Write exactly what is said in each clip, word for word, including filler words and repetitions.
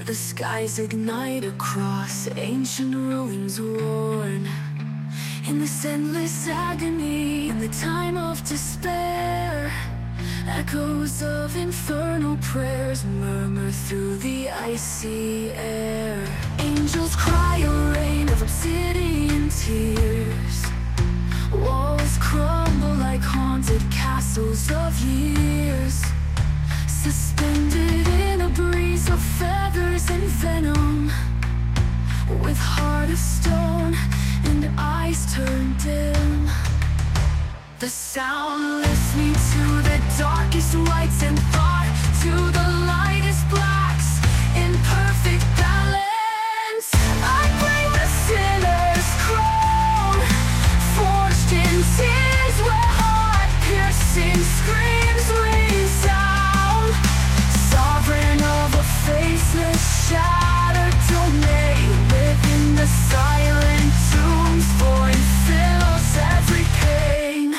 The skies ignite across ancient ruins worn. In this endless agony, in the time of despair, echoes of infernal prayers murmur through the icy air. Angels cry a rain of obsidian tears. Walls crumble like haunted castles of years, suspended in a breeze of feathers and venom, with heart of stone and eyes turned dim. The sound lifts me to the darkest whites and thought, to the lightest blacks in perfect balance. I bring the sinner's crown, forged in tears where heart-piercing screams resound. Sovereign of a faceless, shattered domain, within the silent tombs, void fills every pain.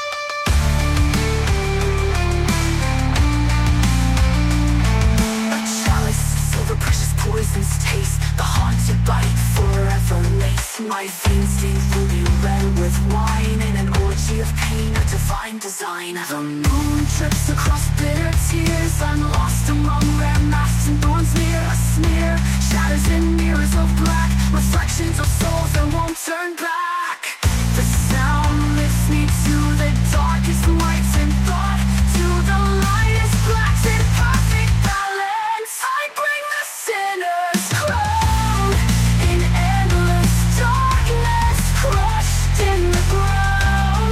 A chalice, silver precious poison's taste, the haunted bite forever laced. My veins stained ruby red with wine, in an orgy of pain, a divine design. The moon drips across bitter tears. I'm lost among rare masks and thorns near. A smear shatters in mirrors of black, reflections of souls that won't turn back. The sound lifts me to the darkest whites and thought, to the lightest blacks in perfect balance. I bring the sinner's crown, in endless darkness, crushed in the ground.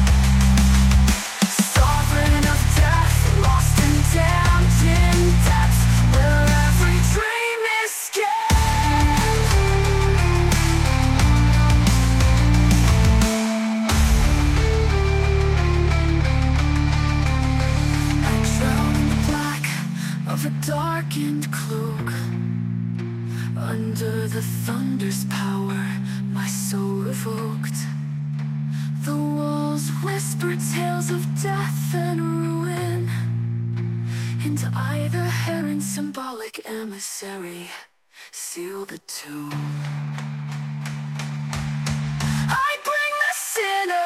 Sovereign of death, lost and damned in depths, where every dream is scanned. I drown in the black of a darkened cloak. Under the thunder's power, my soul revoked. The walls whisper tales of death and ruin, and I, the heron's symbolic emissary, seal the tomb. I bring the sinner